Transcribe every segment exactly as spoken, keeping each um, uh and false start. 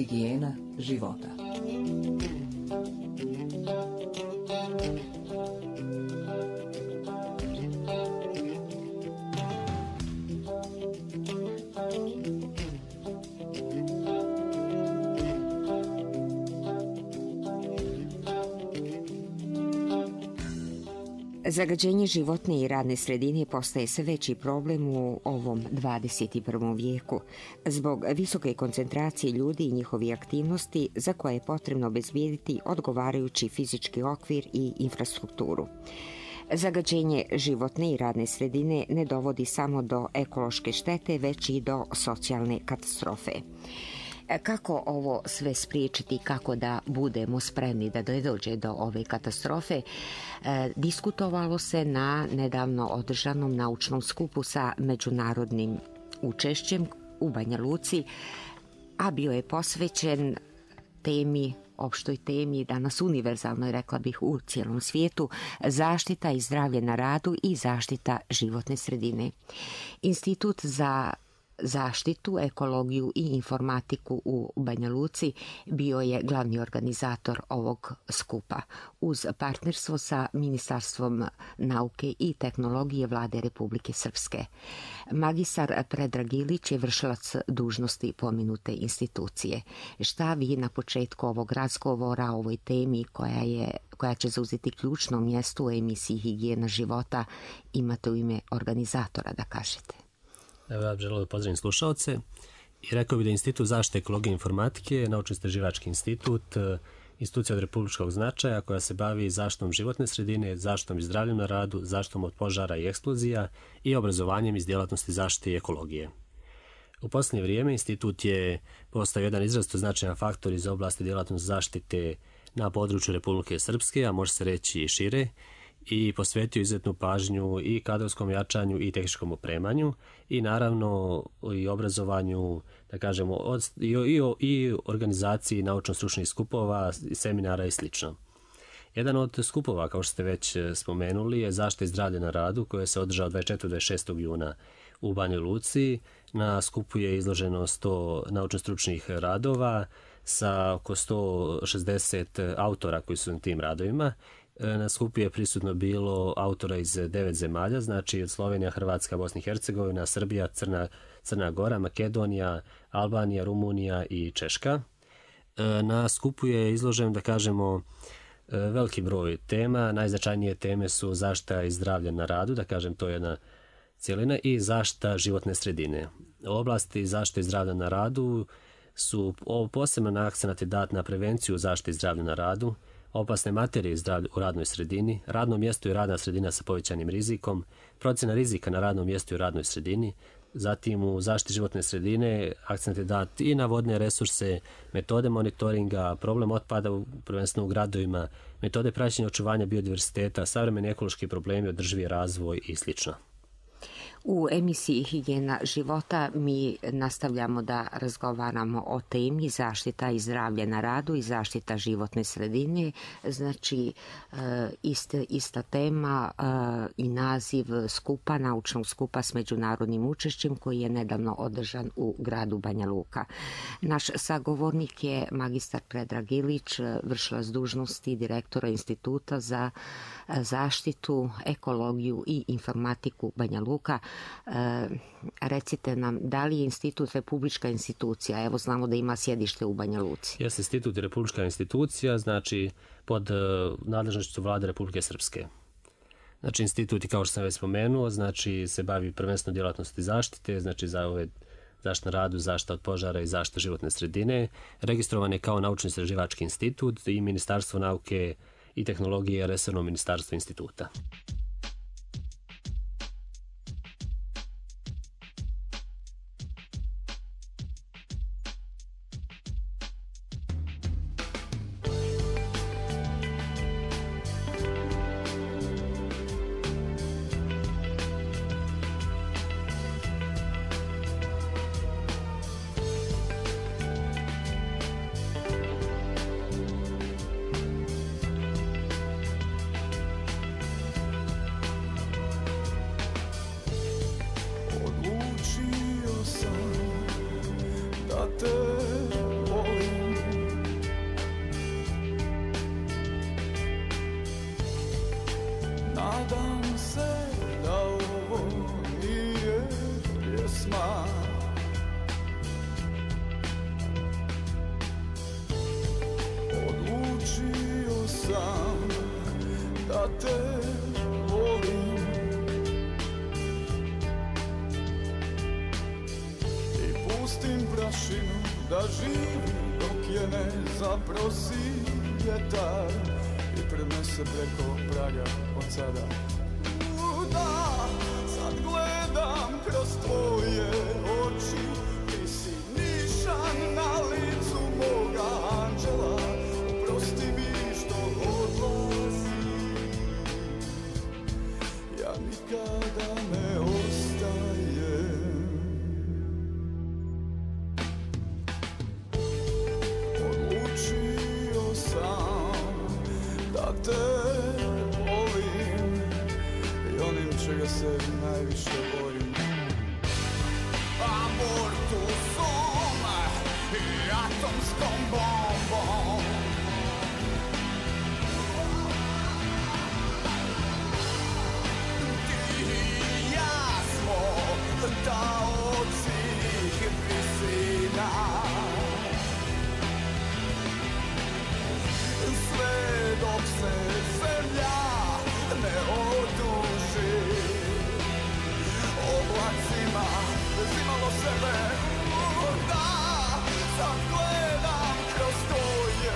Higijena života. Zagađenje životne i radne sredine postaje sve veći problem u ovom dvadeset prvom vijeku zbog visoke koncentracije ljudi i njihovih aktivnosti za koje je potrebno obezbijediti odgovarajući fizički okvir i infrastrukturu. Zagađenje životne i radne sredine ne dovodi samo do ekološke štete, već i do socijalne katastrofe. Kako ovo sve spriječiti, kako da budemo spremni da dođe do ove katastrofe, e, diskutovalo se na nedavno održanom naučnom skupu sa međunarodnim učešćem u Banja Luci, a bio je posvećen temi, opštoj temi, danas univerzalnoj, rekla bih, u cijelom svijetu, zaštita i zdravlje na radu i zaštita životne sredine. Institut za zaštitu, ekologiju i informatiku u Banja Luci bio je glavni organizator ovog skupa uz partnerstvo sa Ministarstvom nauke i tehnologije Vlade Republike Srpske. Magistar Predrag Ilić je vršilac dužnosti pomenute institucije. Šta vi na početku ovog razgovora o ovoj temi koja je koja će zauzeti ključno mjesto u emisiji Higijena života imate u ime organizatora da kažete? Evo, ja bih želeo da pozdravim slušalce i rekao bih da Institut zaštite ekologije i informatike je naučno-istraživački institut, institucija od republičkog značaja koja se bavi zaštitom životne sredine, zaštitom i zdravljem na radu, zaštitom od požara i eksplozija i obrazovanjem iz djelatnosti zaštite i ekologije. U posljednje vrijeme institut je postao jedan izrazito značajan faktor iz oblasti djelatnosti zaštite na području Republike Srpske, a može se reći i šire, i posvetio izuzetnu pažnju i kadrovskom jačanju i tehničkom opremanju i naravno i obrazovanju, da kažemo, od, i, i, i organizaciji naučno-stručnih skupova, seminara i sl. Jedan od skupova, kao što ste već spomenuli, je zaštita i zdravlje na radu, koje se održao dvadeset četvrtog do dvadeset šestog juna u Banji Luci. Na skupu je izloženo sto naučno-stručnih radova sa oko sto šezdeset autora koji su na tim radovima. Na skupu je prisutno bilo autora iz devet zemalja, znači od Slovenija, Hrvatska, Bosna i Hercegovina, Srbija, Crna, Crna Gora, Makedonija, Albanija, Rumunija i Češka. Na skupu je izložen, da kažemo, veliki broj tema. Najznačajnije teme su zaštita i zdravlje na radu, da kažem, to je jedna cijelina, i zaštita životne sredine. U oblasti zaštite i zdravlja na radu su posebno akcenat je dat na prevenciju zaštite i zdravlja na radu, opasne materije u radnoj sredini, radno mjesto i radna sredina sa povećanim rizikom, procjena rizika na radnom mjestu i radnoj sredini, zatim u zaštiti životne sredine akcent je dat i na vodne resurse, metode monitoringa, problem otpada prvenstveno u gradovima, metode praćenja očuvanja biodiverziteta, savremeni ekološki problemi, održivi razvoj i sl. U emisiji Higijena života mi nastavljamo da razgovaramo o temi zaštita i zdravlje na radu i zaštita životne sredine. Znači, iste, ista tema i naziv skupa, naučnog skupa s međunarodnim učešćem koji je nedavno održan u gradu Banja Luka. Naš sagovornik je magistar Predrag Ilić, vršilac dužnosti direktora Instituta za zaštitu, ekologiju i informatiku Banja Luka. E, recite nam, da li je institut republička institucija? Evo, znamo da ima sjedište u Banja Luci. Jeste, institut je republička institucija, znači pod uh, nadležnošću Vlade Republike Srpske. Znači, institut, kao što sam već spomenuo, znači se bavi prvenstveno djelatnosti zaštite, znači za ove zaštita na radu, zaštita od požara i zaštita životne sredine. Registrovan je kao naučno-istraživački institut i Ministarstvo nauke i tehnologije je resorno ministarstvo instituta. Nadam se da ovo nije pjesma. Odlučio sam da te volim i pustim prašinu da živim dok je ne zaprosi vjetar i prenese preko praga od sada. U, da, sad gledam kroz tvoje oči, ti si nišan na licu moga anđela. Oprosti mi što odlazim, ja nikada ne ostajem. Odlučio sam da te volim i onim čega se najviše bojim. Abortusom i atomskom bombom. Ti i ja smo taoci visina. Sve dok se zemlja ne oduži oblacima bez imalo sebe. Da, sad gledam kroz tvoje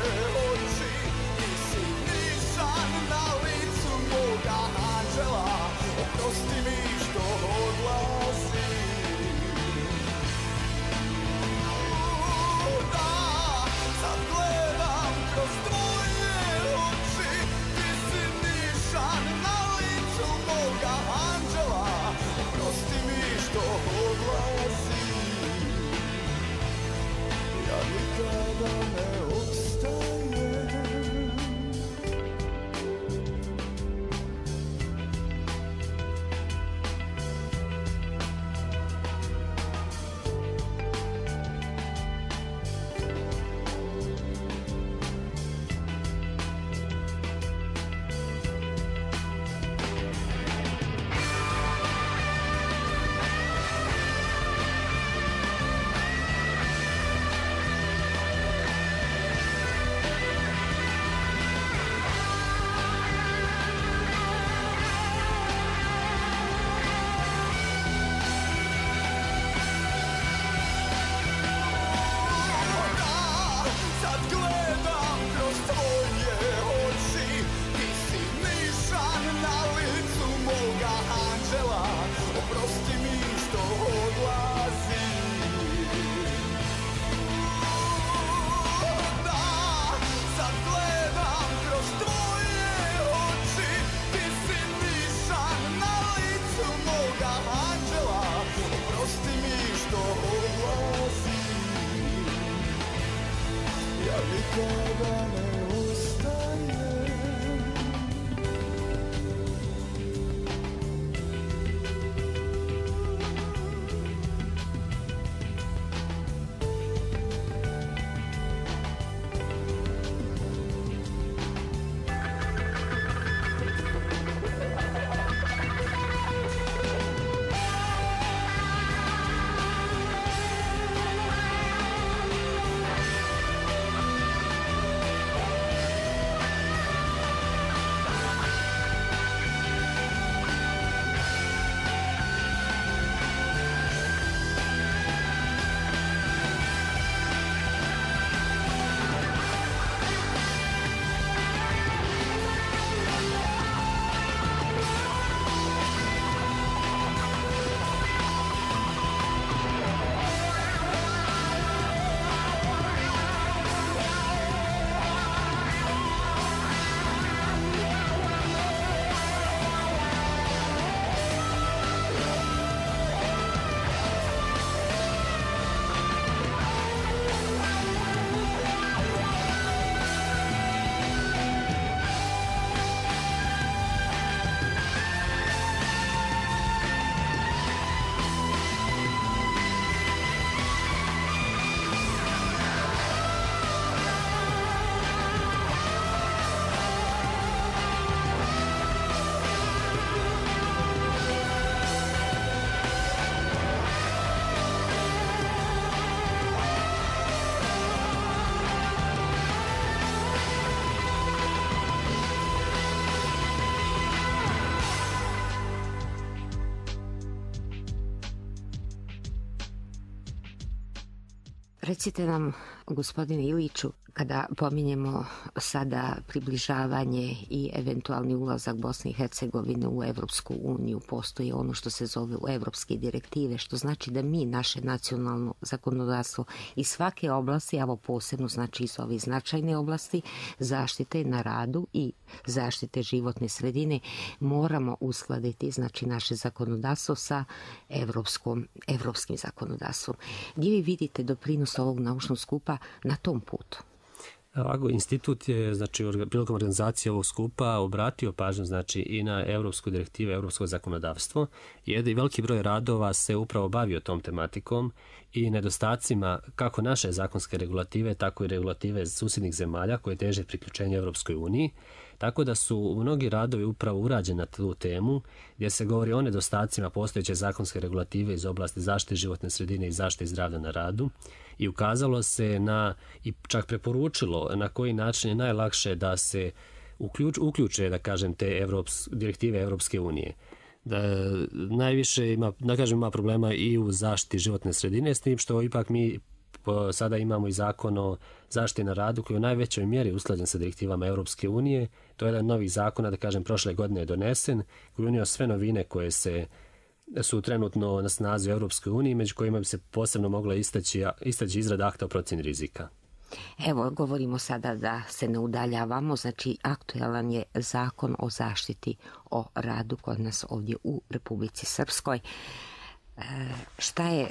Recite nam, gospodine Iliću, kada pominjemo sada približavanje i eventualni ulazak Bosne i Hercegovine u Evropsku uniju, postoji ono što se zove u evropske direktive, što znači da mi naše nacionalno zakonodavstvo iz svake oblasti, a ovo posebno znači iz ove značajne oblasti zaštite na radu i zaštite životne sredine, moramo uskladiti znači naše zakonodavstvo sa evropskom, evropskim zakonodavstvom. Gdje vi vidite doprinos ovog naučnog skupa na tom putu? Ovako, institut je, znači, prilikom organizacije ovog skupa obratio pažnju, znači, i na evropsku direktivu, evropsko zakonodavstvo. Jedan veliki broj radova se upravo bavio tom tematikom i nedostacima kako naše zakonske regulative, tako i regulative susjednih zemalja koje teže priključenju Evropskoj uniji. Tako da su mnogi radovi upravo urađeni na tu temu, gdje se govori o nedostacima postojeće zakonske regulative iz oblasti zaštite životne sredine i zaštite zdravlja na radu i ukazalo se na, i čak preporučilo na koji način je najlakše da se uključ, uključe, da kažem, te Evrops, direktive Evropske unije. Da, najviše ima, da kažem, ima problema i u zaštiti životne sredine, s tim što ipak mi sada imamo i zakon o zaštiti na radu koji je u najvećoj mjeri usklađen sa direktivama Evropske unije. To je jedan novih zakona, da kažem, prošle godine je donesen, koji je unio sve novine koje se su trenutno na snazi u Evropskoj uniji, među kojima bi se posebno mogla istaći, istaći izrada akta o procjeni rizika. Evo, govorimo sada da se ne udaljavamo, znači aktualan je zakon o zaštiti o radu kod nas ovdje u Republici Srpskoj. E, šta je...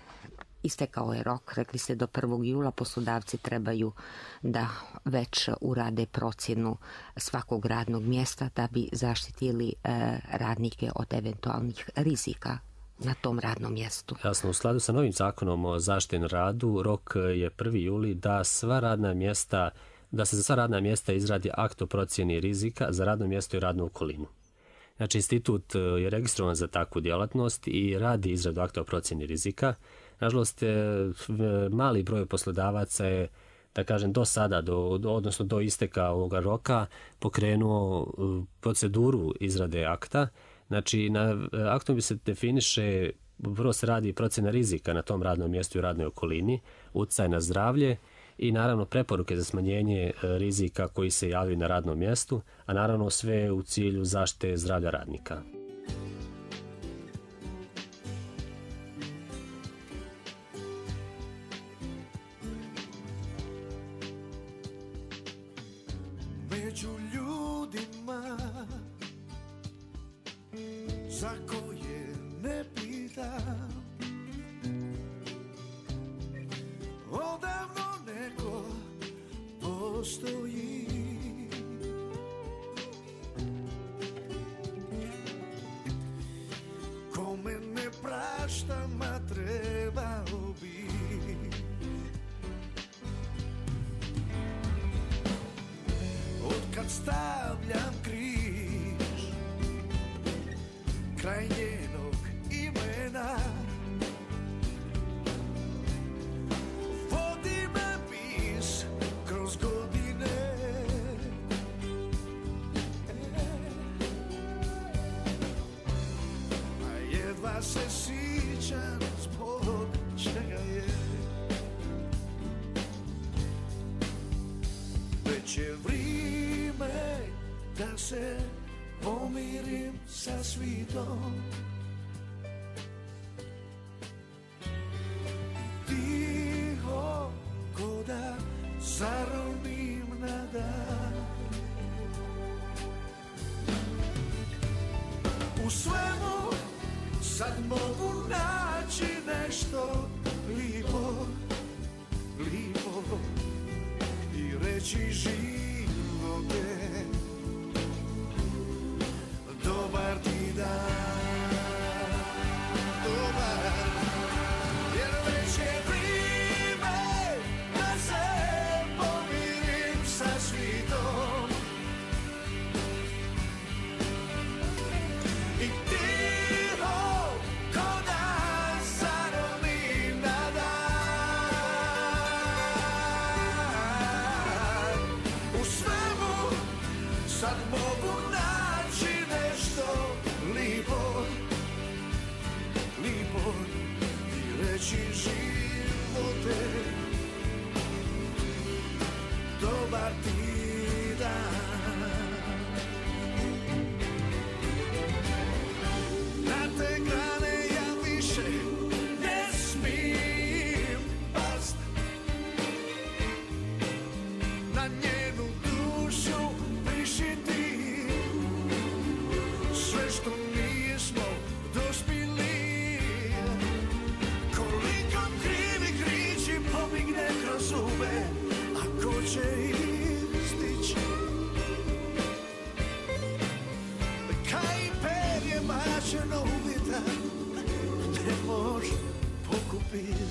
Istekao je rok, rekli ste do prvog jula, poslodavci trebaju da već urade procjenu svakog radnog mjesta da bi zaštitili e, radnike od eventualnih rizika na tom radnom mjestu. Jasno, u skladu sa novim zakonom o zaštiti na radu, rok je prvi juli da sva radna mjesta, da se za sva radna mjesta izradi akt o procjeni rizika za radno mjesto i radnu okolinu. Znači, institut je registrovan za takvu djelatnost i radi izradu akta o procjeni rizika. Nažalost, mali broj poslodavaca je, da kažem, do sada, do, odnosno do isteka ovoga roka, pokrenuo proceduru izrade akta. Znači, na aktom bi se definiše, prvo se radi procjena rizika na tom radnom mjestu i radnoj okolini, utjecaj na zdravlje i naravno preporuke za smanjenje rizika koji se javljaju na radnom mjestu, a naravno sve u cilju zaštite zdravlja radnika. Među ljudima za koje ne pitam, odavno neko postoji. Kome ne praštam, a trebao bi. Kad stavljam križ kraj njenog imena, vodi me bis kroz godine. A jedva se sjećam zbog čega je. Već je vrijeme da se pomirim sa svitom. Tiho ko da zaronim na dan. U svemu sad mogu naći nešto lipo, lipo i reći živote. Dobar ti dan, dobar, jer već je vrijeme da se pomirim sa svitom. I tiho ko da zaronim na dan. U svemu sad mogu naći nešto lipo, lipo i reći živote. dobar ti dan. Na te grane ja više ne smijem past, na njenu dušu prišiti sve što nismo dospili. Koliko krivi krići pobigne kroz zube, a ko će ih stići? Kaj perje bačeno u vjetar ne može pokupiti.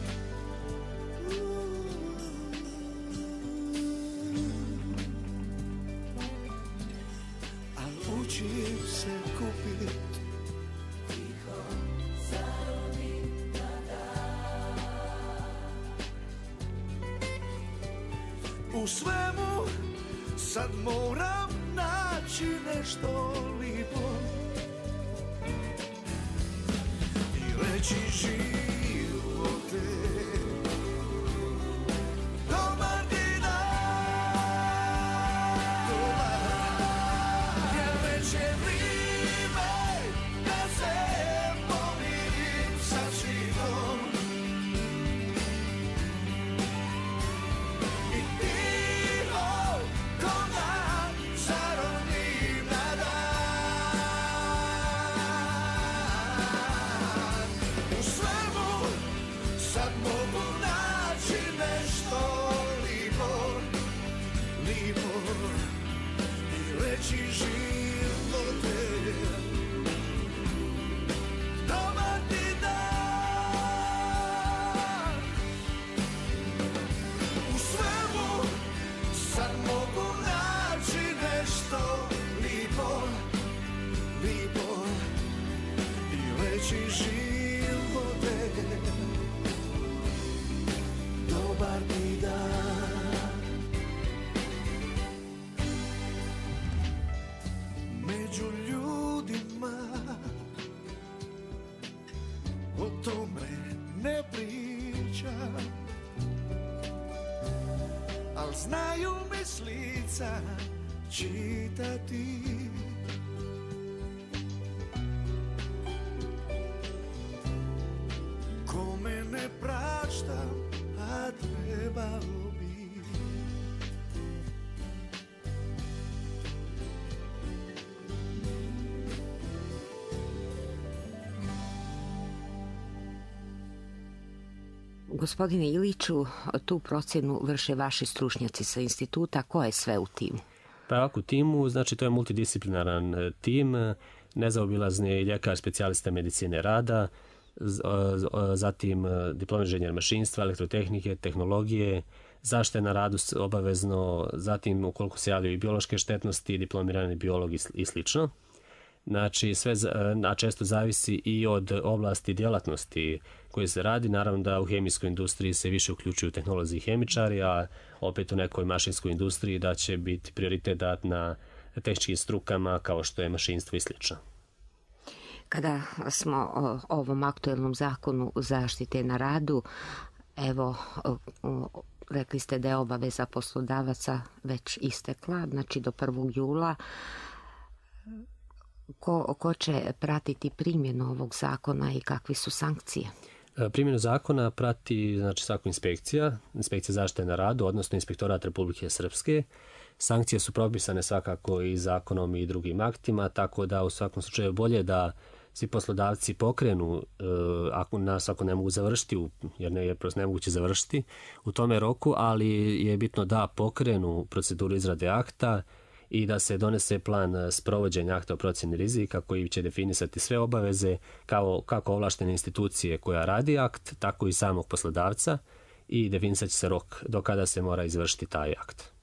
Al učim se kupit. U svemu sad moram naći nešto lipo i reći živote dobar ti dan, dobar. Jer već je vrijeme da se pomirim sa životom i tiho koga zaronim na dan. U svemu sad mogu naći nešto lipo, lipo i reći živote dobar ti dan. U svemu sad mogu naći nešto lipo, lipo i reći živote dobar ti dan. Među ljudima o tome ne pričam, al znaju mi s lica čitati. Kome ne praštam, a trebao bi. Gospodine Iliću, tu procjenu vrše vaši stručnjaci sa instituta. Ko je sve u timu? Pa ovako, u timu, znači to je multidisciplinaran tim, nezaobilazni ljekar specijalista medicine rada, zatim diplom inženjer mašinstva, elektrotehnike, tehnologije, zaštita na radu obavezno, zatim ukoliko se javljaju i biološke štetnosti, diplomirani biolog i slično. Znači, sve, a često zavisi i od oblasti djelatnosti koje se radi. Naravno da u hemijskoj industriji se više uključuju tehnolozi i hemičari, a opet u nekoj mašinskoj industriji da će biti prioritet dat na tehničkim strukama kao što je mašinstvo i slično. Kada smo o ovom aktuelnom zakonu zaštite na radu, evo, rekli ste da je obaveza poslodavaca već istekla, znači do prvog jula. Ko, ko će pratiti primjenu ovog zakona i kakve su sankcije? Primjenu zakona prati, znači, svaka inspekcija, inspekcija zaštite na radu, odnosno Inspektorat Republike Srpske. Sankcije su propisane svakako i zakonom i drugim aktima, tako da u svakom slučaju bolje da svi poslodavci pokrenu, ako nas ako ne mogu završiti, jer ne je prosto nemoguće završiti u tome roku, ali je bitno da pokrenu proceduru izrade akta i da se donese plan sprovođenja akta o procjeni rizika koji će definisati sve obaveze kao, kako ovlaštene institucije koja radi akt, tako i samog poslodavca i definisat će se rok do kada se mora izvršiti taj akt.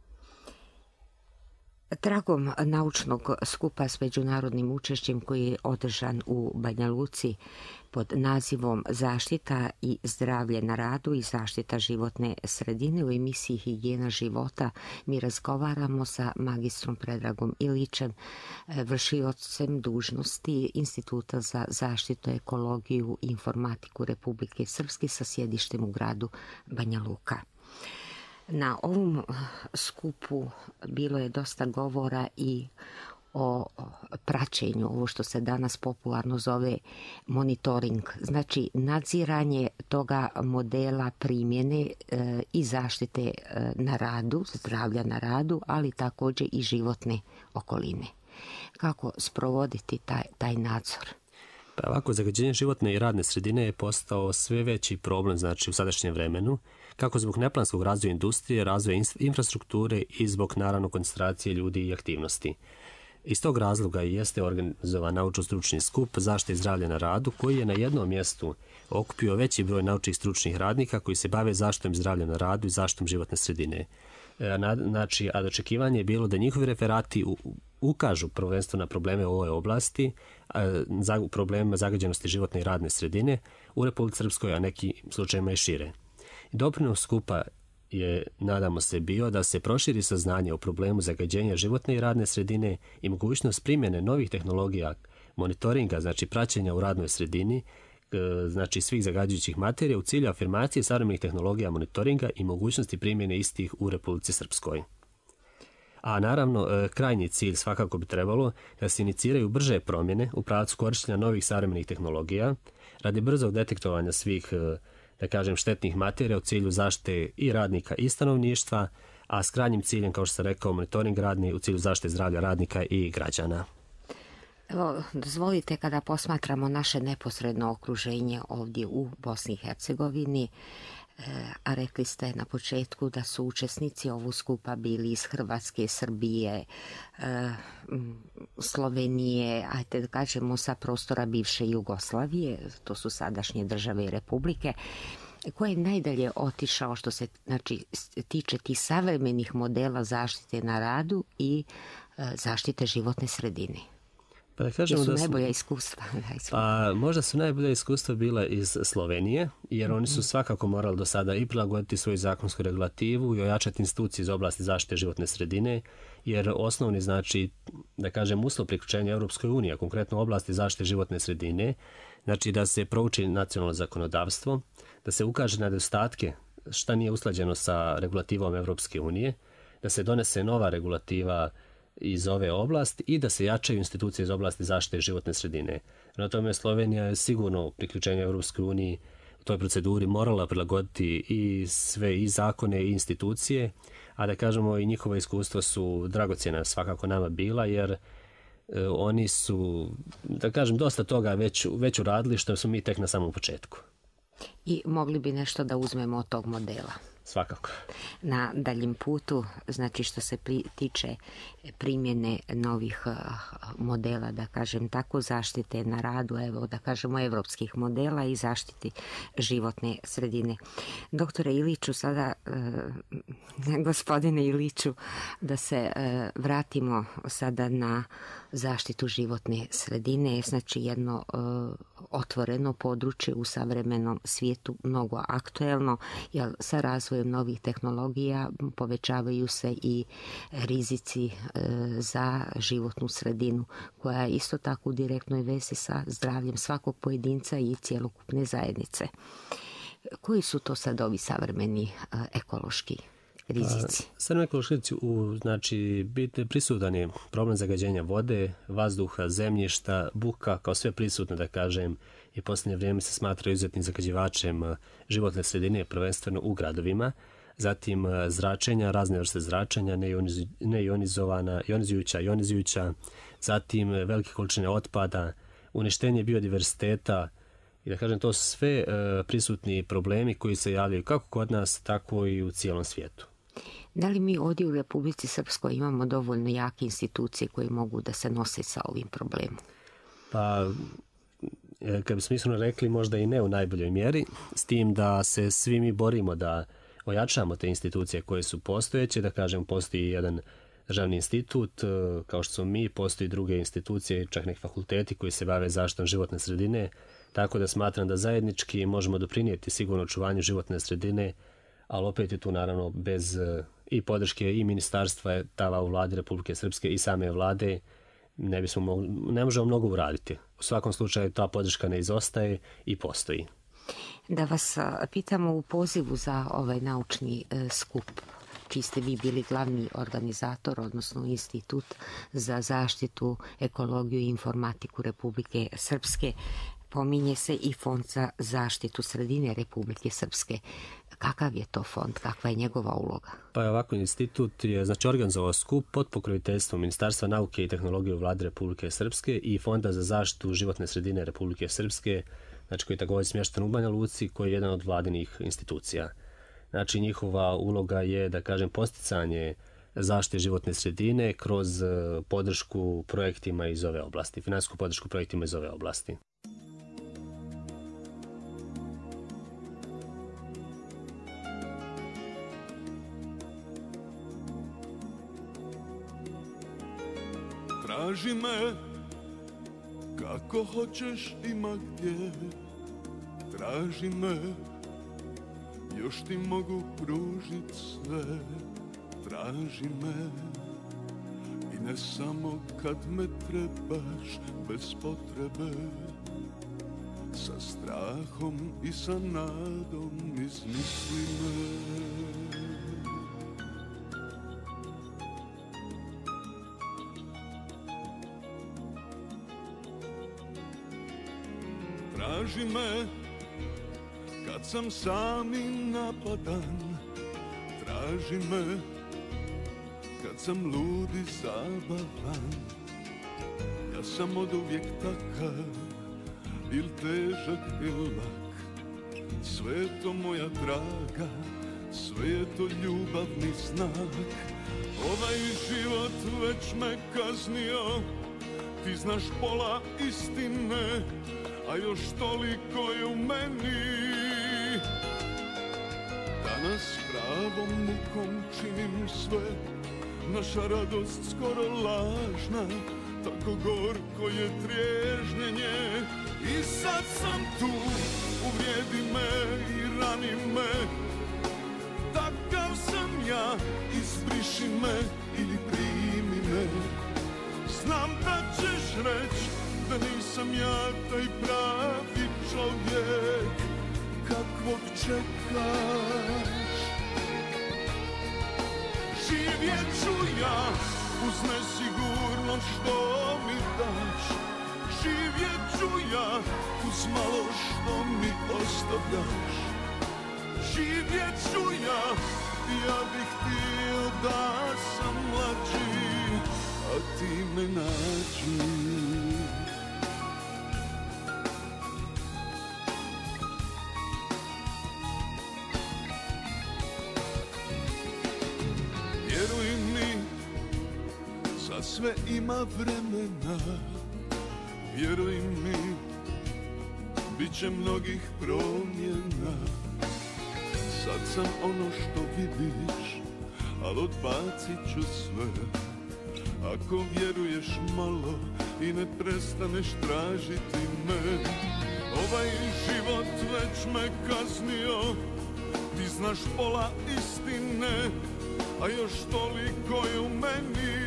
Tragom naučnog skupa s međunarodnim učešćem koji je održan u Banja Luci pod nazivom Zaštita i zdravlje na radu i zaštita životne sredine u emisiji Higijena života, mi razgovaramo sa magistrom Predragom Ilićem, vršiocem dužnosti Instituta za zaštitu, ekologiju i informatiku Republike Srpske sa sjedištem u gradu Banja Luka. Na ovom skupu bilo je dosta govora i o praćenju, ovo što se danas popularno zove monitoring, znači nadziranje toga modela primjene e, i zaštite e, na radu, zdravlja na radu, ali također i životne okoline. Kako sprovoditi taj, taj nadzor? Pa ovako, zagađenje životne i radne sredine je postao sve veći problem, znači u sadašnjem vremenu, kako zbog neplanskog razvoja industrije, razvoja infrastrukture i zbog naravno koncentracije ljudi i aktivnosti. Iz tog razloga jeste organizovan naučno-stručni skup zaštite zdravlja na radu, koji je na jednom mjestu okupio veći broj naučnih stručnih radnika koji se bave zaštitom zdravlja na radu i zaštitom životne sredine. Znači, a očekivanje je bilo da njihovi referati u, ukažu prvenstveno na probleme u ovoj oblasti, za probleme zagađenosti životne i radne sredine u Republici Srpskoj, a neki slučajima i šire. Doprinos skupa je, nadamo se, bio da se proširi saznanje o problemu zagađenja životne i radne sredine i mogućnost primjene novih tehnologija monitoringa, znači praćenja u radnoj sredini, znači svih zagađujućih materija u cilju afirmacije savremenih tehnologija monitoringa i mogućnosti primjene istih u Republici Srpskoj. A naravno, krajnji cilj svakako bi trebalo da se iniciraju brže promjene u pravcu korištenja novih savremenih tehnologija radi brzog detektovanja svih, da kažem, štetnih materija u cilju zaštite i radnika i stanovništva, a s krajnjim ciljem, kao što sam rekao, monitoring radni u cilju zaštite zdravlja radnika i građana. Evo, dozvolite, kada posmatramo naše neposredno okruženje ovdje u Bosni i Hercegovini, a rekli ste na početku da su učesnici ovog skupa bili iz Hrvatske, Srbije, Slovenije, ajde da kažemo sa prostora bivše Jugoslavije, to su sadašnje države i republike, ko je najdalje otišao što se, znači, tiče tih savremenih modela zaštite na radu i zaštite životne sredine? Pa da kažemo su da su najbolja iskustva. Pa možda su najbolja iskustva bila iz Slovenije, jer oni su svakako morali do sada i prilagoditi svoju zakonsku regulativu i ojačati institucije iz oblasti zaštite životne sredine, jer osnovni, znači, da kažem, uslov priključenja Europskoj uniji, a konkretno u oblasti zaštite životne sredine, znači da se prouči nacionalno zakonodavstvo, da se ukaže na nedostatke šta nije usklađeno sa regulativom Europske unije, da se donese nova regulativa iz ove oblasti i da se jačaju institucije iz oblasti zaštite životne sredine. Na tome Slovenija je sigurno priključenje Europskoj uniji u toj proceduri morala prilagoditi i sve i zakone i institucije, a da kažemo i njihova iskustva su dragocjena svakako nama bila, jer e, oni su, da kažem, dosta toga već, već uradili što smo mi tek na samom početku. I mogli bi nešto da uzmemo od tog modela? Svakako. Na daljim putu, znači što se pri, tiče primjene novih uh, modela, da kažem tako, zaštite na radu, evo da kažemo evropskih modela i zaštiti životne sredine. Doktore Iliću, sada, uh, gospodine Iliću, da se uh, vratimo sada na zaštitu životne sredine, znači jedno uh, otvoreno područje u savremenom svijetu, mnogo aktuelno, jer sa razvojem novih tehnologija povećavaju se i rizici e, za životnu sredinu, koja je isto tako u direktnoj vezi sa zdravljem svakog pojedinca i cjelokupne zajednice. Koji su to sad ovi savremeni e, ekološki rizici? Pa, savremeni ekološki rizici, u, znači, biti prisutan je problem zagađenja vode, vazduha, zemljišta, buka, kao sve prisutno, da kažem, i posljednje vrijeme se smatra izuzetnim zagađivačem životne sredine, prvenstveno u gradovima. Zatim zračenja, razne vrste zračenja, neionizovana, ionizujuća, ionizujuća, zatim velike količine otpada, uništenje biodiverziteta i da kažem, to su sve uh, prisutni problemi koji se javljaju kako kod nas, tako i u cijelom svijetu. Da li mi ovdje u Republici Srpskoj imamo dovoljno jake institucije koje mogu da se nose sa ovim problemom? Pa, kad bismo iskreno rekli, možda i ne u najboljoj mjeri, s tim da se svi mi borimo da ojačamo te institucije koje su postojeće, da kažem, postoji jedan državni institut, kao što smo mi, postoji druge institucije, čak neki fakulteti koji se bave zaštitom životne sredine, tako da smatram da zajednički možemo doprinijeti sigurno očuvanju životne sredine, ali opet je tu naravno bez i podrške i ministarstva tava u vladi Republike Srpske i same vlade, ne, bismo mogli, ne možemo mnogo uraditi. U svakom slučaju ta podrška ne izostaje i postoji. Da vas pitamo u pozivu za ovaj naučni skup čiji ste vi bili glavni organizator, odnosno Institut za zaštitu, ekologiju i informatiku Republike Srpske. Pominje se i Fond za zaštitu sredine Republike Srpske. Kakav je to fond? Kakva je njegova uloga? Pa je ovako, institut je znači organizovao skup pod pokroviteljstvom Ministarstva nauke i tehnologije u Vladi Republike Srpske i Fonda za zaštitu životne sredine Republike Srpske, znači koji je također smješten u Banja Luci, koji je jedan od vladinih institucija. Znači njihova uloga je, da kažem, posticanje zaštite životne sredine kroz podršku projektima iz ove oblasti, finansijsku podršku projektima iz ove oblasti. Traži me kako hoćeš ima gdje, traži me, još ti mogu pružit sve, traži me i ne samo kad me trebaš bez potrebe, sa strahom i sa nadom izmisli me. Traži me kad sam sam i napadan, traži me kad sam lud i zabavan. Ja sam od uvijek takav, il težak il lak, sve je to moja draga, sve je to ljubavni znak. Ovaj život već me kaznio, ti znaš pola istine, a još toliko je u meni. Danas pravom mukom činim sve, naša radost skoro lažna, tako gorko je triježnjenje. I sad sam tu, uvrijedi me i rani me, takav sam ja, izbriši me ili primi me. Znam da ćeš reći da nisam ja taj pravi čovjek kakvog čekaš. Živjet ću ja uz nesigurnost što mi daš, živjet ću ja uz malo što mi ostavljaš. Živjet ću ja, ja bih htio da sam mlađi, a ti me nađi. Vjeruj mi, za sve ima vremena, vjeruj mi, bit će mnogih promjena. Sad sam ono što vidiš, al odbacit ću sve. Ako vjeruješ malo i ne prestaneš tražiti me, ovaj život već me kaznio, ti znaš pola istine, a još toliko je u meni.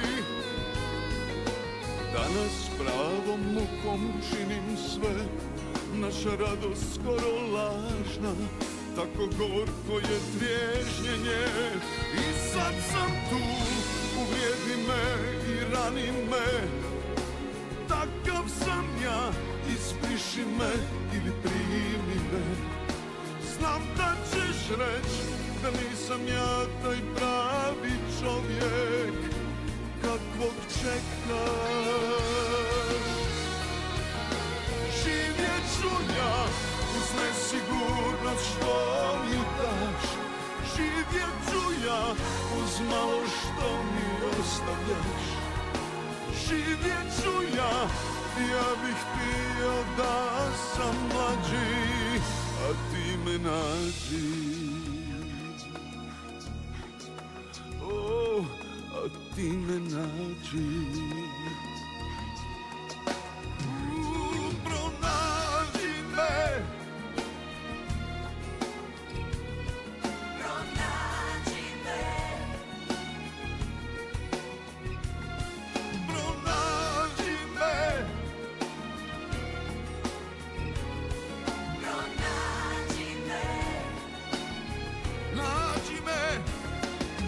Danas pravom mukom činim sve, naša radost skoro lažna, tako gorko je triježnjenje. I sad sam tu, uvrijedi me i rani me, takav sam ja, izbriši me ili primi me. Znam da ćeš reći da nisam ja taj pravi čovjek kakvog čekaš. Živjet ću ja uz nesigurnost što mi daš, živjet ću ja uz malo što mi ostavljaš. Živjet ću ja, ja bih htio da sam mlađi, a ti me nađi. Oh, a ti me nađi. Uh, pronađi me. Pronađi me. Pronađi me. Pronađi me. Nađi me.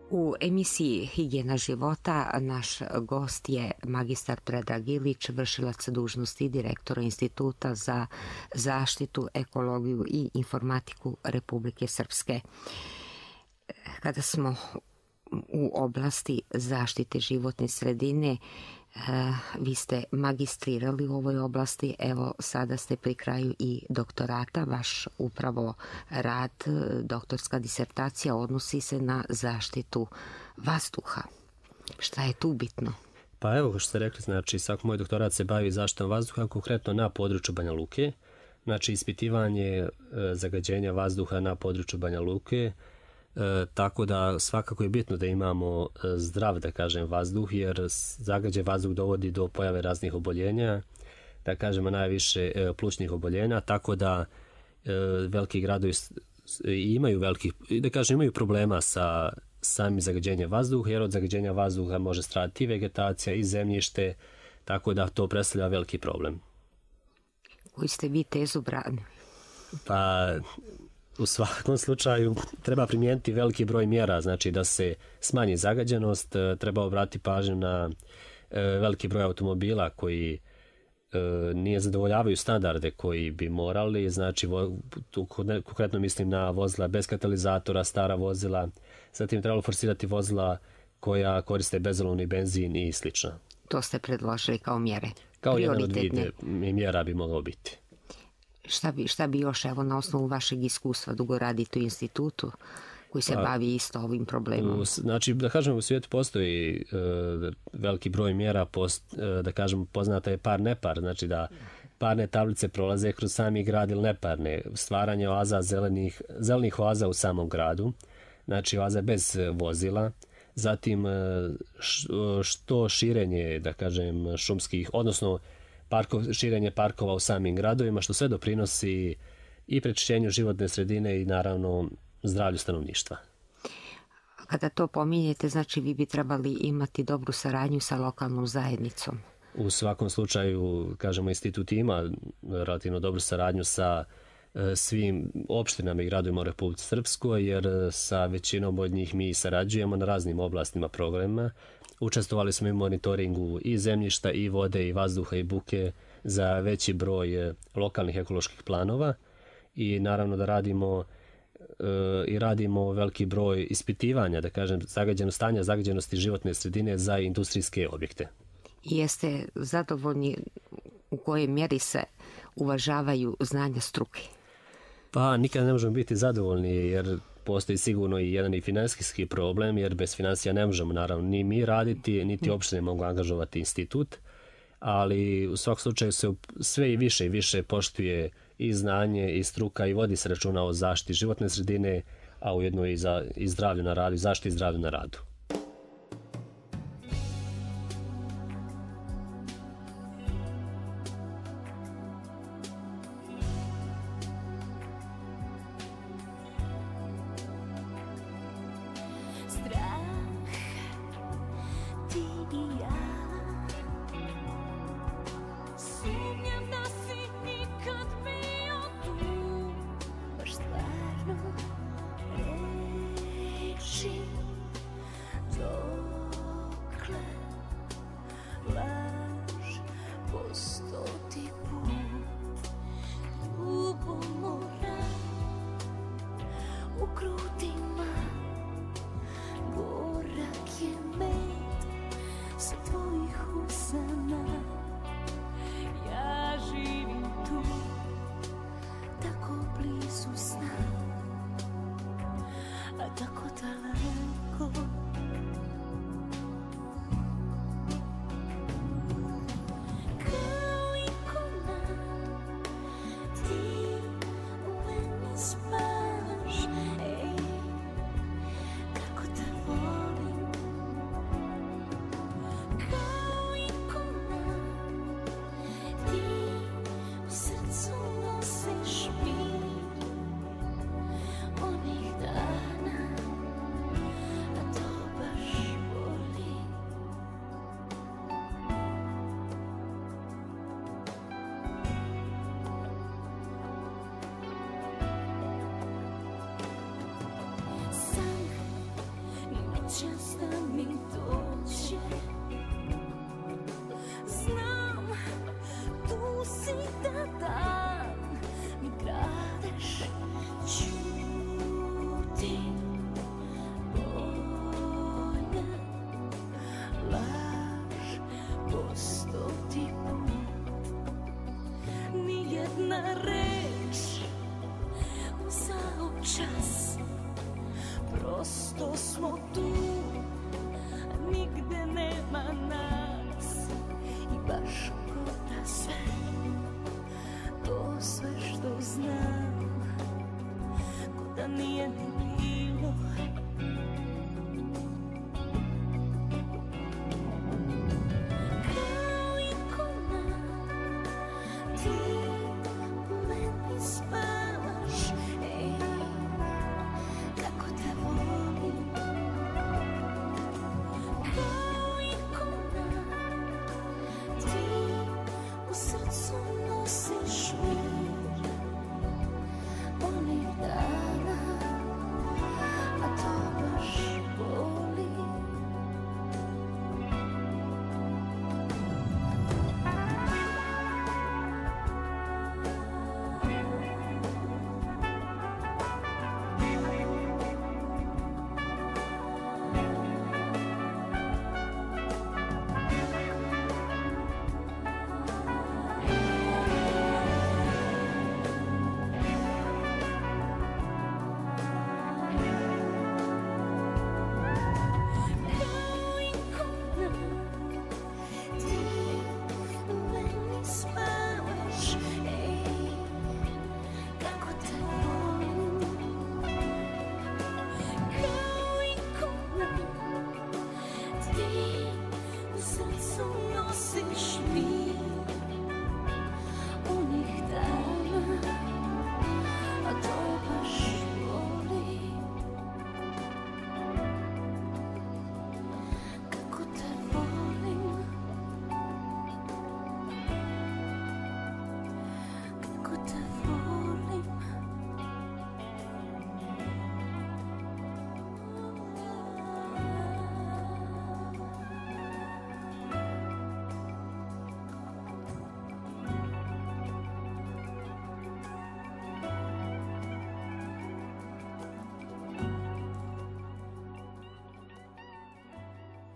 U emisiji Higijena života naš gost je magistar Predrag Ilić, vršilac dužnosti direktora Instituta za zaštitu, ekologiju i informatiku Republike Srpske. Kada smo u oblasti zaštite životne sredine, vi ste magistrirali u ovoj oblasti, evo sada ste pri kraju i doktorata, vaš upravo rad, doktorska disertacija odnosi se na zaštitu vazduha. Šta je tu bitno? Pa evo, kao što ste rekli, znači svaki moj doktorat se bavi zaštitom vazduha, konkretno na području Banja Luke, znači ispitivanje e, zagađenja vazduha na području Banja Luke. E, tako da svakako je bitno da imamo zdrav, da kažem, vazduh, jer zagađen vazduh dovodi do pojave raznih oboljenja, da kažemo najviše e, plućnih oboljenja, tako da e, veliki gradovi imaju velikih, da kažem, imaju problema sa samim zagađenjem vazduha, jer od zagađenja vazduha može stradati i vegetacija i zemljište, tako da to predstavlja veliki problem. Koji ste vi tezu branili? Pa u svakom slučaju treba primijeniti veliki broj mjera, znači da se smanji zagađenost, treba obratiti pažnju na veliki broj automobila koji nije zadovoljavaju standarde koji bi morali, znači tu konkretno mislim na vozila bez katalizatora, stara vozila, zatim trebalo forsirati vozila koja koriste bezolovni benzin i slično. To ste predložili kao mjere. Kao jedan od vide mjera bi mogao biti. Šta bi, šta bi još, evo, na osnovu vašeg iskustva, dugo radite u institutu koji se A, bavi isto ovim problemom? U, znači, da kažem, u svijetu postoji e, veliki broj mjera, post, e, da kažem, poznata je par nepar, znači da parne tablice prolaze kroz sami grad ili neparne, stvaranje oaza zelenih, zelenih oaza u samom gradu, znači oaza bez vozila, zatim što širenje, da kažem, šumskih, odnosno Parkov, širenje parkova u samim gradovima, što sve doprinosi i prečišćenju životne sredine i naravno zdravlju stanovništva. Kada to pominjete, znači vi bi trebali imati dobru saradnju sa lokalnom zajednicom. U svakom slučaju, kažemo, institut ima relativno dobru saradnju sa svim opštinama i gradovima u Republici Srpskoj, jer sa većinom od njih mi sarađujemo na raznim oblastima programa. Učestvovali smo i u monitoringu i zemljišta, i vode, i vazduha, i buke za veći broj lokalnih ekoloških planova i naravno da radimo e, i radimo veliki broj ispitivanja, da kažem, zagađeno stanja, zagađenosti životne sredine za industrijske objekte. I jeste zadovoljni u kojoj mjeri se uvažavaju znanja struke? Pa nikada ne možemo biti zadovoljni, jer postoji sigurno i jedan i finansijski problem, jer bez financija ne možemo naravno ni mi raditi, niti opštine mogu angažovati institut, ali u svakom slučaju se sve i više i više poštuje i znanje i struka i vodi se računa o zaštiti životne sredine, a ujedno i za i zdravlju na radu, i zaštiti zdravlja na radu.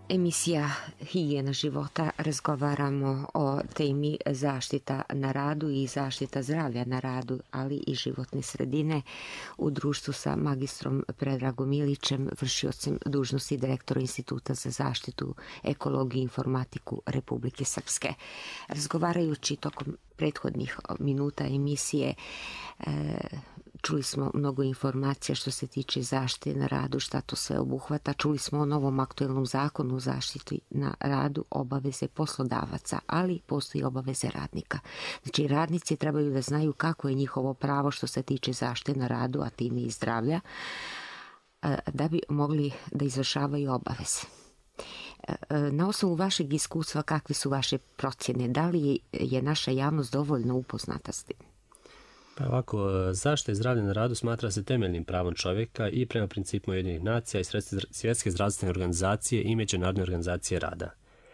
Emisija Higijena života, razgovaramo o temi zaštita na radu i zaštita zdravlja na radu, ali i životne sredine u društvu sa magistrom Predragom Ilićem, vršiocem dužnosti direktora Instituta za zaštitu ekologije i informatiku Republike Srpske. Razgovarajući tokom prethodnih minuta emisije, e, čuli smo mnogo informacija što se tiče zaštite na radu, šta to sve obuhvata. Čuli smo o novom aktuelnom zakonu o zaštiti na radu, obaveze poslodavaca, ali postoji obaveze radnika. Znači, radnici trebaju da znaju kako je njihovo pravo što se tiče zaštite na radu, a time i zdravlja, da bi mogli da izvršavaju obaveze. Na osnovu vašeg iskustva, kakve su vaše procjene? Da li je naša javnost dovoljno upoznata s tim? Pa ovako, zaštita i zdravlje na radu smatra se temeljnim pravom čovjeka i prema principu Ujedinjenih nacija i Svjetske zdravstvene organizacije i Međunarodne organizacije rada.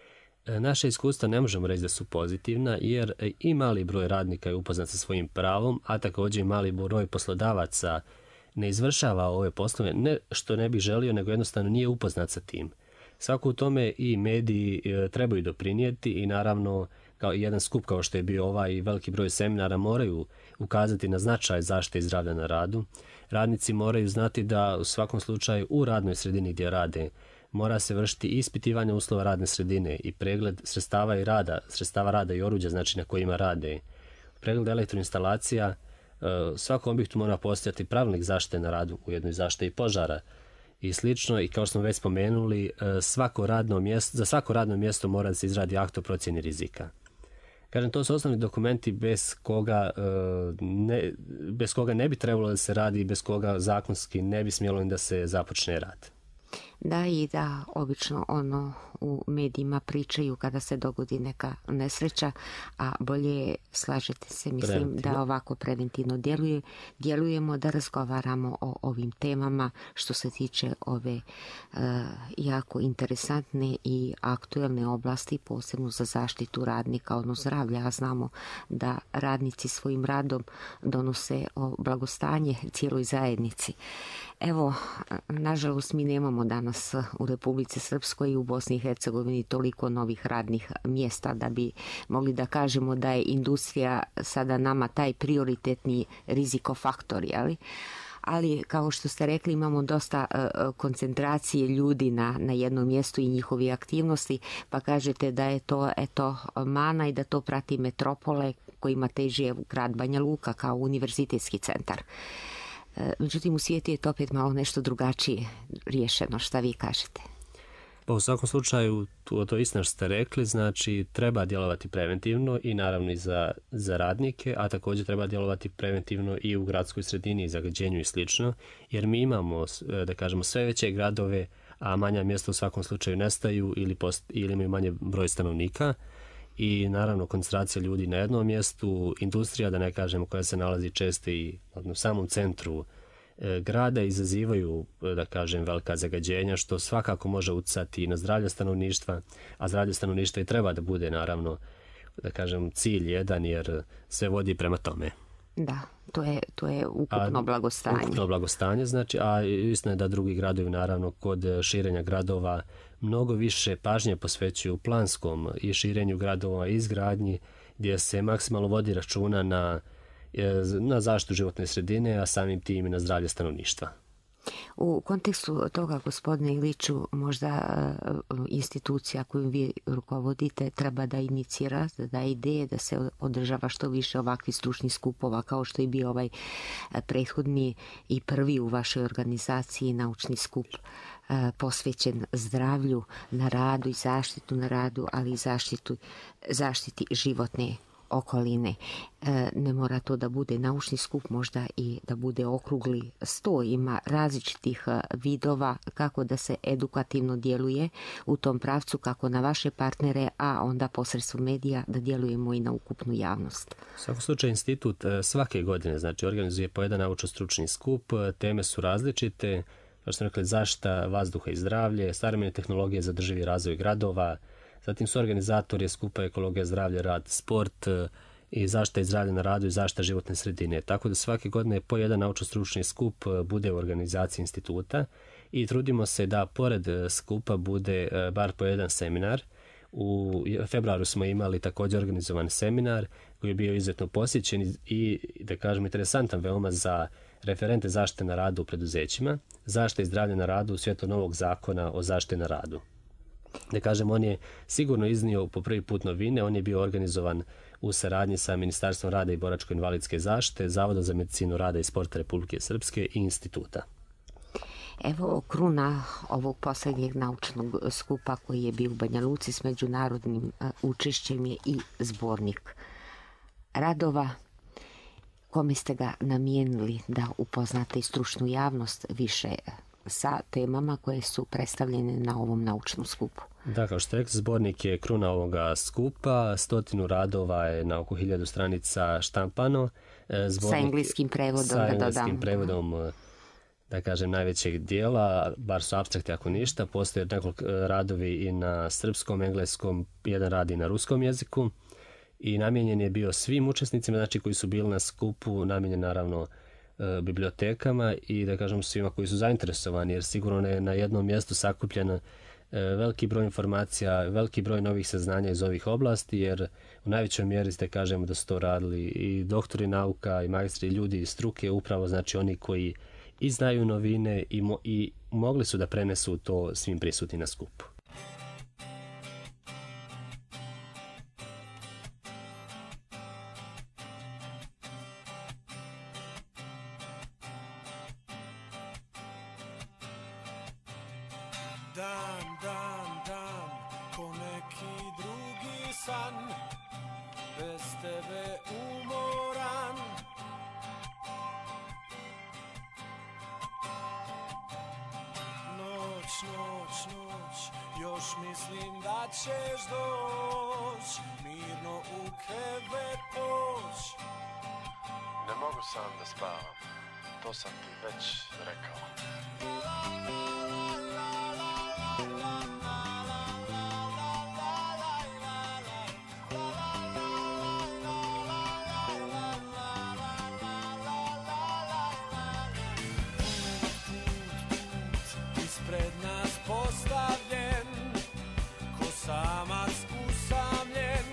Naše iskustva ne možemo reći da su pozitivna, jer i mali broj radnika je upoznat sa svojim pravom, a također i mali broj poslodavaca ne izvršava ove poslove, ne što ne bi želio, nego jednostavno nije upoznat sa tim. Svako u tome i mediji trebaju doprinijeti i naravno kao i jedan skup kao što je bio ovaj i veliki broj seminara moraju ukazati na značaj zaštite i zdravlja na radu. Radnici moraju znati da u svakom slučaju u radnoj sredini gdje rade mora se vršiti ispitivanje uslova radne sredine i pregled sredstava i rada, sredstava rada i oruđa, znači na kojima rade. Pregled elektroinstalacija, u svakom objektu mora postojati pravilnik zaštite na radu, ujedno i zaštite i požara i slično. I kao što smo već spomenuli, svako radno mjesto, za svako radno mjesto mora da se izradi akt o procjeni rizika. Kažem, to su osnovni dokumenti bez koga, ne, bez koga ne bi trebalo da se radi i bez koga zakonski ne bi smjelo da se započne rad. Da, i da obično ono u medijima pričaju kada se dogodi neka nesreća, a bolje, slažete se, mislim da ovako preventivno djeluje, djelujemo, da razgovaramo o ovim temama što se tiče ove uh, jako interesantne i aktuelne oblasti, posebno za zaštitu radnika, odnosno zdravlja, a znamo da radnici svojim radom donose blagostanje cijeloj zajednici. Evo, nažalost, mi nemamo danas u Republici Srpskoj i u Bosni i Hercegovini toliko novih radnih mjesta da bi mogli da kažemo da je industrija sada nama taj prioritetni rizikofaktor, jeli? Ali, kao što ste rekli, imamo dosta uh, koncentracije ljudi na, na jednom mjestu i njihovi aktivnosti, pa kažete da je to eto, mana i da to prati metropole kojima teži grad Banja Luka kao univerzitetski centar. Međutim, u svijetu je to opet malo nešto drugačije riješeno. Šta vi kažete? Pa u svakom slučaju, to, to istina što ste rekli, znači treba djelovati preventivno i naravno i za, za radnike, a također treba djelovati preventivno i u gradskoj sredini, zagađenju i slično, jer mi imamo, da kažemo, sve veće gradove, a manja mjesta u svakom slučaju nestaju ili, post, ili imaju manje broj stanovnika. I naravno koncentracija ljudi na jednom mjestu, industrija, da ne kažemo, koja se nalazi često i u samom centru e, grada, izazivaju, da kažem, velika zagađenja, što svakako može utjecati i na zdravlje stanovništva, a zdravlje stanovništva i treba da bude, naravno, da kažem, cilj jedan, jer sve vodi prema tome. Da, to je, to je ukupno a, blagostanje. Ukupno blagostanje, znači, a istina je da drugi gradovi, naravno, kod širenja gradova mnogo više pažnje posvećuju planskom i širenju gradova i izgradnji, gdje se maksimalno vodi računa na, na zaštitu životne sredine, a samim tim i na zdravlje stanovništva. U kontekstu toga, gospodine Iliću, možda institucija koju vi rukovodite treba da inicira, da da ideje, da se održava što više ovakvih stručnih skupova, kao što je bio ovaj prethodni i prvi u vašoj organizaciji naučni skup posvećen zdravlju na radu i zaštitu na radu, ali i zaštitu, zaštiti životne okoline. E, ne mora to da bude naučni skup, možda i da bude okrugli sto. Ima različitih vidova kako da se edukativno djeluje u tom pravcu, kako na vaše partnere, a onda posredstvom medija da djelujemo i na ukupnu javnost. U svakom slučaju institut svake godine, znači, organizuje po jedan naučno-stručni skup, teme su različite, kao što smo rekli, zaštita vazduha i zdravlje, savremene tehnologije za održivi razvoj gradova, zatim su organizatori skupa ekologija, zdravlje, rad, sport i zaštita i zdravlje na radu i zaštita životne sredine. Tako da svake godine po jedan naučno-stručni skup bude u organizaciji instituta i trudimo se da pored skupa bude bar po jedan seminar. U februaru smo imali također organizovan seminar koji je bio izuzetno posjećen i, da kažem, interesantan veoma za referente zaštite na radu u preduzećima, zaštite i zdravlje na radu u svjetlu novog zakona o zaštiti na radu. Da kažem, on je sigurno iznio po prvi put novine, on je bio organizovan u saradnji sa Ministarstvom rada i boračko-invalidske zaštite, Zavodom za medicinu rada i sporta Republike Srpske i instituta. Evo kruna ovog posljednjeg naučnog skupa koji je bio u Banja Luci s međunarodnim učešćem je i zbornik radova. Kome ste ga namijenili da upoznate i stručnu javnost više sa temama koje su predstavljene na ovom naučnom skupu? Da, kao što je rekao, zbornik je kruna ovoga skupa, stotinu radova je na oko hiljadu stranica štampano. Zbornik, sa engleskim prevodom, sa da engleskim dodam. prevodom, da kažem, najvećeg dijela, bar su apstrakti ako ništa. Postoje nekoliko radovi i na srpskom, engleskom, jedan rad i na ruskom jeziku. I namijenjen je bio svim učesnicima, znači koji su bili na skupu, namijenjen naravno bibliotekama i, da kažem, svima koji su zainteresovani, jer sigurno je na jednom mjestu sakupljen veliki broj informacija, veliki broj novih saznanja iz ovih oblasti, jer u najvećoj mjeri ste, kažemo, da su to radili i doktori nauka i magistri, ljudi iz struke, upravo znači oni koji i znaju novine i, mo i mogli su da prenesu to svim prisutnim na skupu. Dan, dan, dan, ko neki drugi san, bez tebe umoran. Noć, noć, noć, još mislim da ćeš doć, mirno u krevet poć. Ne mogu sam da spavam, to sam ti već rekao. Ispred nas postavljen, ko samac usamljen.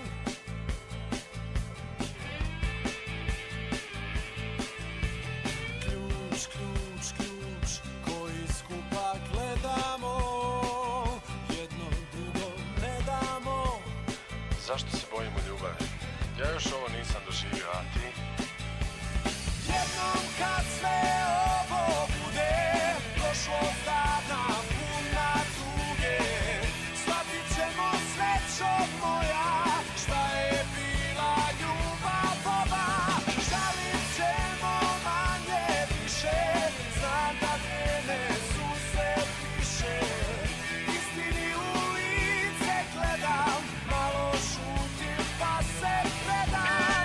Ključ, ključ, ključ, koji skupa gledamo, jedno drugo ne damo. Zašto se bojimo ljubavi? Ja još ovo nisam doživio, a ti? Jednom kad sve ovo bude prošlo dana puna tuge, shvatit ćemo srećo moja, šta je bila ljubav ova. Žalit ćemo manje više, znam da vrijeme susret piše. Istini u lice gledam, malo šutim pa se predam.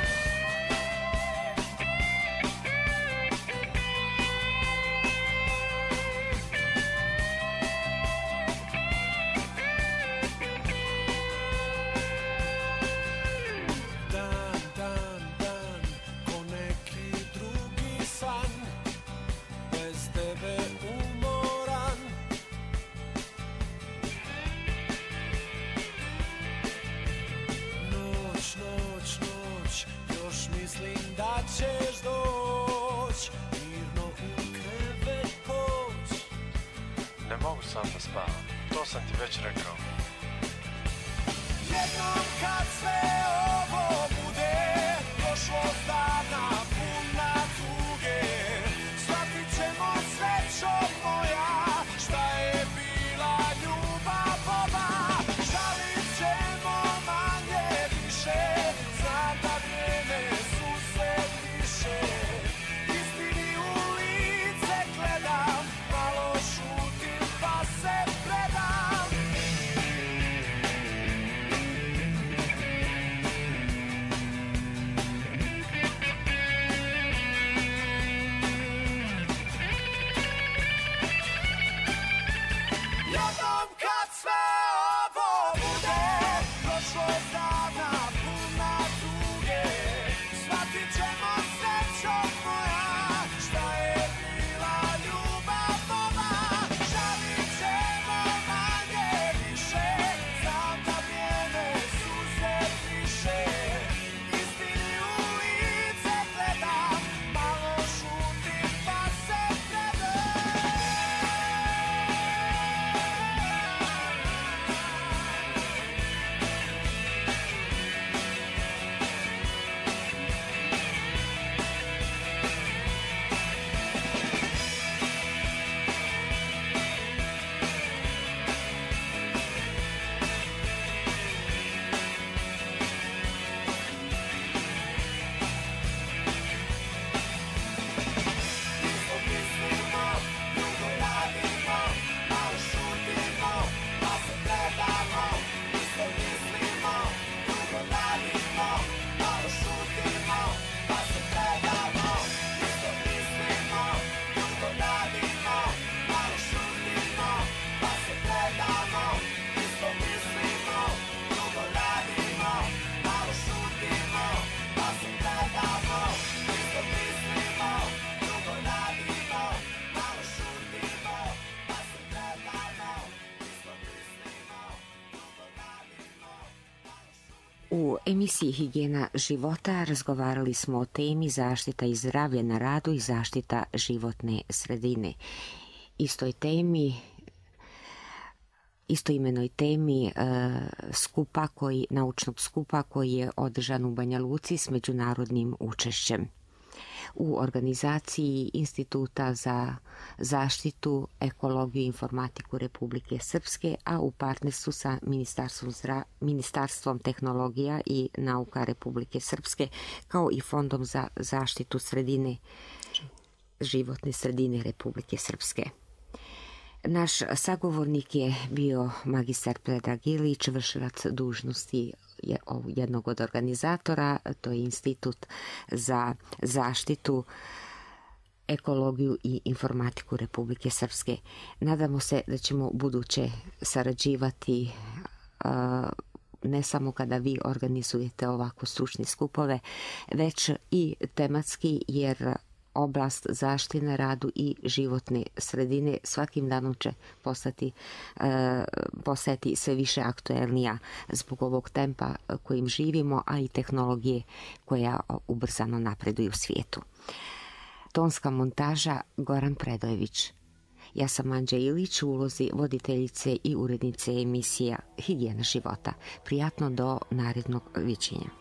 Mislim da ćeš doć, mirno u krevet poć. Ne mogu sam da spavam, to sam ti već rekao. Jednom kad sve ovo bude prošlo dana puna tuge, shvatit ćemo srećo moja, šta je bila ljubav ova. Žalit ćemo manje više, znam da vrijeme susret piše. Istini u lice gledam, malo šutim pa se predam. Jednom kad sve ovo bude prošlo dana puna tuge, shvatit ćemo srećo moja, šta je bila ljubav ova. U emisiji Higijena života razgovarali smo o temi zaštita i zdravlje na radu i zaštita životne sredine. Istoj temi, istoimenoj temi e, skupa koji, naučnog skupa koji je održan u Banja Luci s međunarodnim učešćem u organizaciji Instituta za zaštitu, ekologiju i informatiku Republike Srpske, a u partnerstvu sa Ministarstvom, zdra... Ministarstvom tehnologija i nauka Republike Srpske, kao i Fondom za zaštitu sredine, životne sredine Republike Srpske. Naš sagovornik je bio magistar Predrag Ilić, vršilac dužnosti jednog od organizatora, to je Institut za zaštitu, ekologiju i informatiku Republike Srpske. Nadamo se da ćemo buduće sarađivati ne samo kada vi organizujete ovako stručne skupove, već i tematski, jer oblast zaštite na radu i životne sredine svakim danom će postati, e, postati sve više aktuelnija zbog ovog tempa kojim živimo, a i tehnologije koja ubrzano napreduje u svijetu. Tonska montaža Goran Predojević. Ja sam Anđa Ilić u ulozi voditeljice i urednice emisija Higijena života. Prijatno do narednog viđenja.